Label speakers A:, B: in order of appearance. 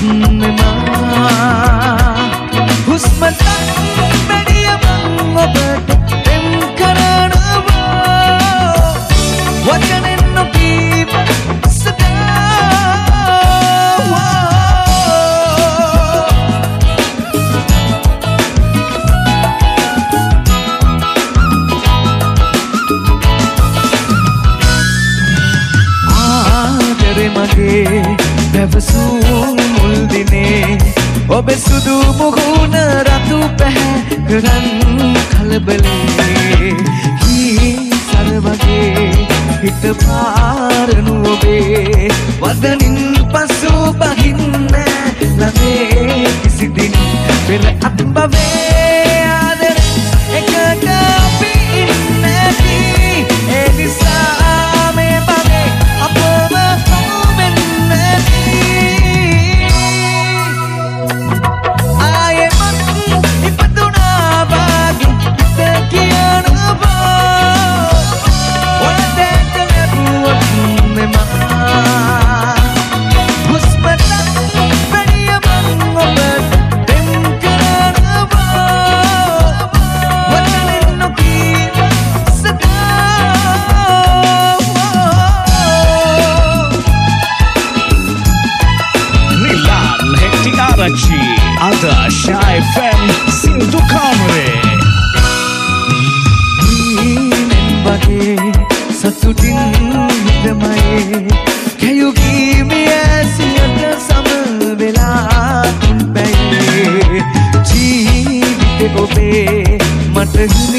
A: ඔබ සුදු මුහුණ රතු පැහැකරන් කලබලේ සර වගේ හිත පාරනු ඔබේ වදනින් පසු බහින්න ළමේ කිසිදින් පෙර අත්බවේ ආදර එකට අපි ඉන්නදී ඒ නිසා මේ බවේ අපව
B: Shy FM Sindhu Kamare
A: Bage satutin hidamaye kayugi miya siyata samvela tunpaye jeevite obe mata